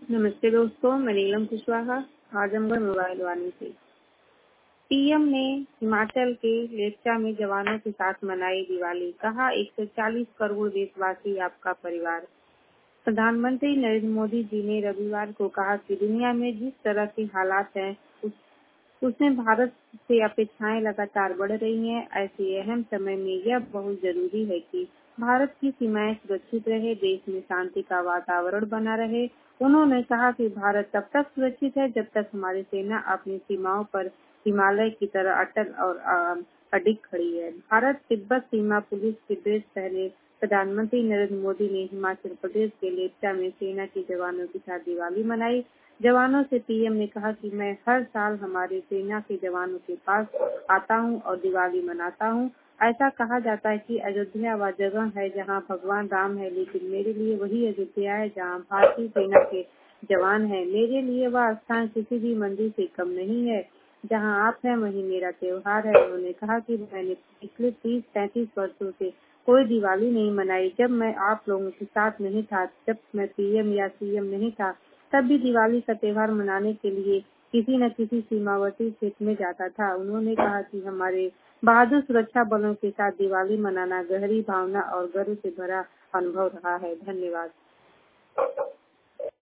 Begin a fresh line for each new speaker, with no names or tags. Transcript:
नमस्ते दोस्तों, मैं नीलम कुशवाहा आजमगढ़ मोबाइल वाणी से। पीएम ने हिमाचल के लेप्चा में जवानों के साथ मनाई दिवाली, कहा 140 करोड़ देशवासी आपका परिवार। प्रधानमंत्री नरेंद्र मोदी जी ने रविवार को कहा कि दुनिया में जिस तरह के हालात हैं उसमें भारत से अपेक्षाएं लगातार बढ़ रही हैं। ऐसे अहम समय में यह बहुत जरूरी है कि भारत की सीमाएं सुरक्षित रहे, देश में शांति का वातावरण बना रहे। उन्होंने कहा कि भारत तब तक सुरक्षित है जब तक हमारी सेना अपनी सीमाओं पर हिमालय की तरह अटल और अडिग खड़ी है। भारत तिब्बत सीमा पुलिस की ड्रेस पहने प्रधानमंत्री नरेंद्र मोदी ने हिमाचल प्रदेश के लेप्चा में सेना के जवानों के साथ दिवाली मनाई। जवानों से पीएम ने कहा कि मैं हर साल हमारे सेना के जवानों के पास आता हूं और दिवाली मनाता हूं। ऐसा कहा जाता है कि अयोध्या वह जगह है जहां भगवान राम है, लेकिन मेरे लिए वही अयोध्या है जहां भारतीय सेना के जवान हैं। मेरे लिए वह स्थान किसी भी मंदिर से कम नहीं है। जहां आप हैं वहीं मेरा त्योहार है। उन्होंने कहा कि मैंने पिछले 30-35 वर्षों से कोई दिवाली नहीं मनाई जब मैं आप लोगों के साथ नहीं था। जब मैं पीएम या सीएम नहीं था तब भी दिवाली का त्योहार मनाने के लिए किसी न किसी सीमावर्ती क्षेत्र में जाता था। उन्होंने कहा कि हमारे बहादुर सुरक्षा बलों के साथ दिवाली मनाना गहरी भावना और गर्व से भरा अनुभव रहा है। धन्यवाद।